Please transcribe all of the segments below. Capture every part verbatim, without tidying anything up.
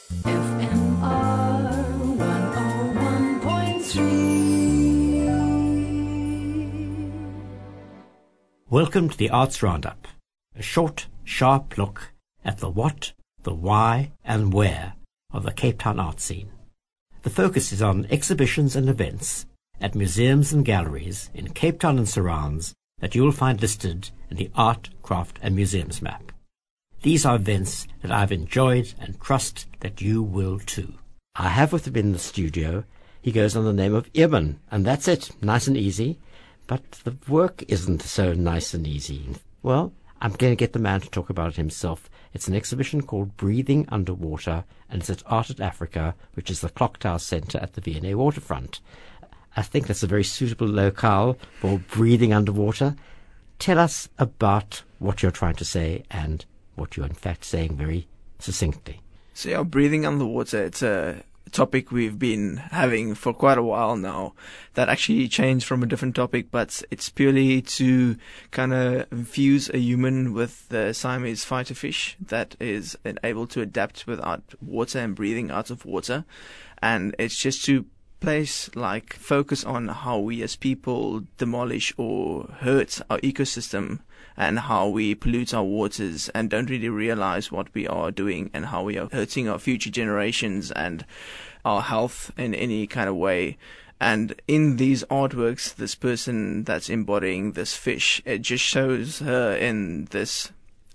F M R one oh one point three. Welcome to the Arts Roundup, a short, sharp look at the what, the why and where of the Cape Town art scene. The focus is on exhibitions and events at museums and galleries in Cape Town and surrounds that you will find listed in the Art, Craft and Museums map. These are events that I've enjoyed and trust that you will too. I have with him in the studio, he goes on the name of Eamon, and that's it, nice and easy. But the work isn't so nice and easy. Well, I'm going to get the man to talk about it himself. It's an exhibition called Breathing Underwater, and it's at Art at Africa, which is the Clock Tower Centre at the V and A Waterfront. I think that's a very suitable locale for breathing underwater. Tell us about what you're trying to say and what you're in fact saying very succinctly. So yeah, breathing underwater, it's a topic we've been having for quite a while now. That actually changed from a different topic, but it's purely to kind of infuse a human with the Siamese fighter fish that is able to adapt without water and breathing out of water. And it's just to place like focus on how we as people demolish or hurt our ecosystem and how we pollute our waters and don't really realize what we are doing and how we are hurting our future generations and our health in any kind of way. And in these artworks, this person that's embodying this fish, it just shows her in this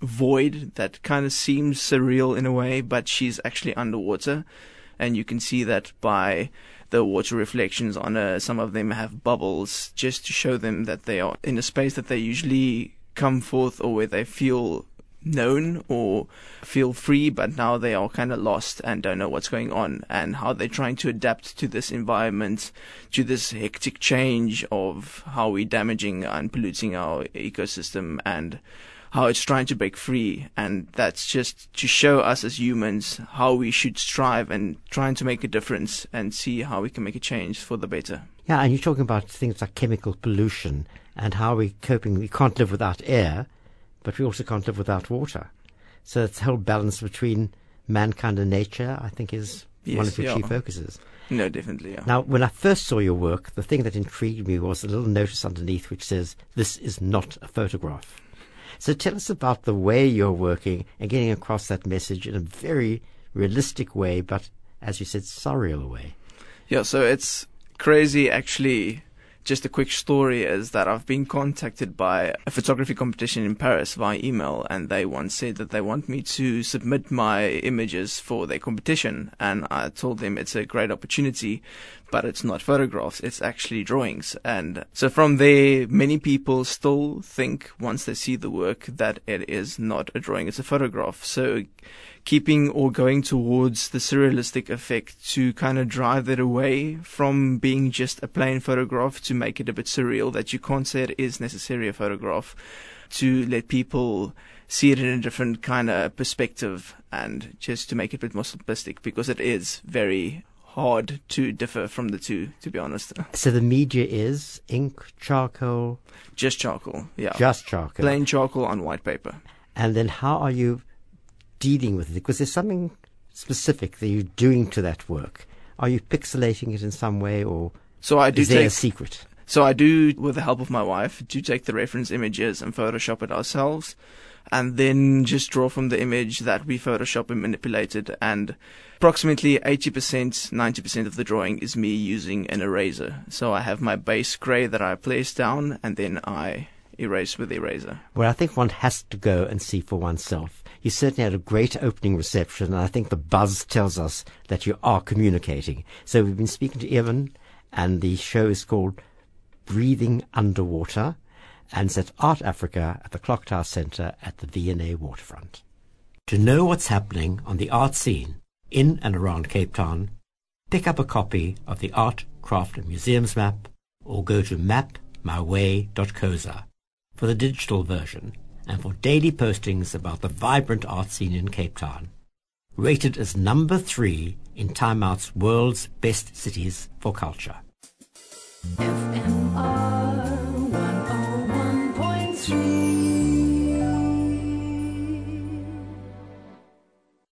void that kind of seems surreal in a way, but she's actually underwater. And you can see that by the water reflections on her. Some of them have bubbles just to show them that they are in a space that they usually come forth or where they feel known or feel free, but now they are kind of lost and don't know what's going on, and how they're trying to adapt to this environment, to this hectic change of how we're damaging and polluting our ecosystem and how it's trying to break free. And that's just to show us as humans how we should strive and trying to make a difference and see how we can make a change for the better. Yeah, and you're talking about things like chemical pollution and how we're coping. We can't live without air, but we also can't live without water. So it's the whole balance between mankind and nature, I think, is Yes, one of your yeah. key focuses. No, definitely, yeah. Now, when I first saw your work, the thing that intrigued me was a little notice underneath which says, "This is not a photograph." So tell us about the way you're working and getting across that message in a very realistic way, but, as you said, surreal way. Yeah, so it's crazy actually. Just a quick story is that I've been contacted by a photography competition in Paris via email, and they once said that they want me to submit my images for their competition. And I told them it's a great opportunity, but it's not photographs, it's actually drawings. And so from there, many people still think once they see the work that it is not a drawing, it's a photograph. So keeping or going towards the surrealistic effect to kind of drive that away from being just a plain photograph to make it a bit surreal, that you can't say it is necessarily a photograph, to let people see it in a different kind of perspective and just to make it a bit more simplistic, because it is very hard to differ from the two, to be honest. So the media is ink, charcoal? Just charcoal, yeah. Just charcoal. Plain charcoal on white paper. And then how are you dealing with it? Because there's something specific that you're doing to that work. Are you pixelating it in some way, or so I do is there take, a secret? So I do, with the help of my wife, do take the reference images and Photoshop it ourselves, and then just draw from the image that we Photoshop and manipulated. And approximately eighty percent, ninety percent of the drawing is me using an eraser. So I have my base grey that I place down, and then I erase with the eraser. Well, I think one has to go and see for oneself. You certainly had a great opening reception, and I think the buzz tells us that you are communicating. So we've been speaking to Eamon, and the show is called Breathing Underwater, and it's at Art Africa at the Clock Tower Centre at the V and A Waterfront. To know what's happening on the art scene in and around Cape Town, pick up a copy of the Art, Craft and Museums map, or go to map my way dot coza for the digital version, and for daily postings about the vibrant art scene in Cape Town. Rated as number three in Time Out's World's Best Cities for Culture. F M